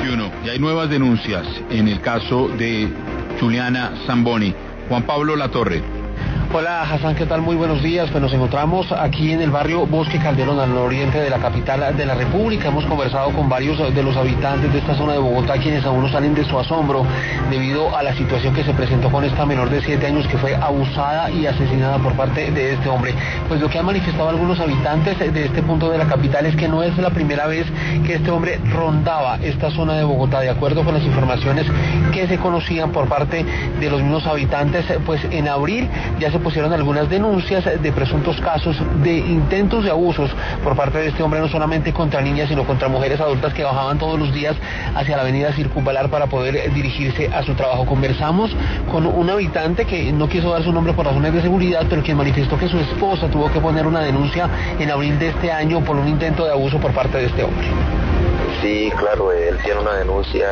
21 y hay nuevas denuncias en el caso de Juliana Zamboni. Juan Pablo Latorre. Hola Hassan, ¿qué tal? Muy buenos días. Pues nos encontramos aquí en el barrio Bosque Calderón, al nororiente de la capital de la República. Hemos conversado con varios de los habitantes de esta zona de Bogotá, quienes aún no salen de su asombro debido a la situación que se presentó con esta menor de 7 años que fue abusada y asesinada por parte de este hombre. Pues lo que han manifestado algunos habitantes de este punto de la capital es que no es la primera vez que este hombre rondaba esta zona de Bogotá. De acuerdo con las informaciones que se conocían por parte de los mismos habitantes, pues en abril ya se pusieron algunas denuncias de presuntos casos de intentos de abusos por parte de este hombre, no solamente contra niñas, sino contra mujeres adultas que bajaban todos los días hacia la avenida Circunvalar para poder dirigirse a su trabajo. Conversamos con un habitante que no quiso dar su nombre por razones de seguridad, pero que manifestó que su esposa tuvo que poner una denuncia en abril de este año por un intento de abuso por parte de este hombre. Sí, claro, él tiene una denuncia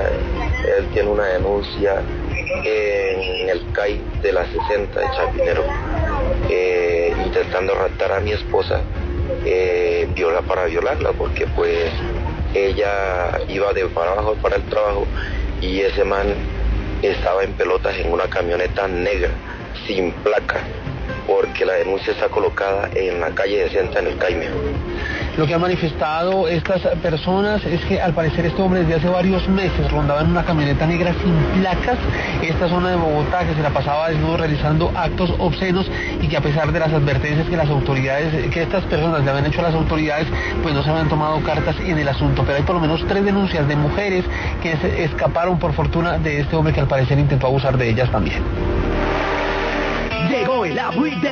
en el CAI de la 60 de Chapinero, intentando raptar a mi esposa, para violarla, porque pues ella iba de para abajo para el trabajo y ese man estaba en pelotas en una camioneta negra, sin placa, porque la denuncia está colocada en la calle 60 en el Caime. Lo que han manifestado estas personas es que al parecer este hombre desde hace varios meses rondaba en una camioneta negra sin placas esta zona de Bogotá, que se la pasaba desnudo realizando actos obscenos y que a pesar de las advertencias que estas personas le habían hecho a las autoridades, pues no se habían tomado cartas en el asunto. Pero hay por lo menos 3 denuncias de mujeres que se escaparon por fortuna de este hombre que al parecer intentó abusar de ellas también. Llegó el upgrade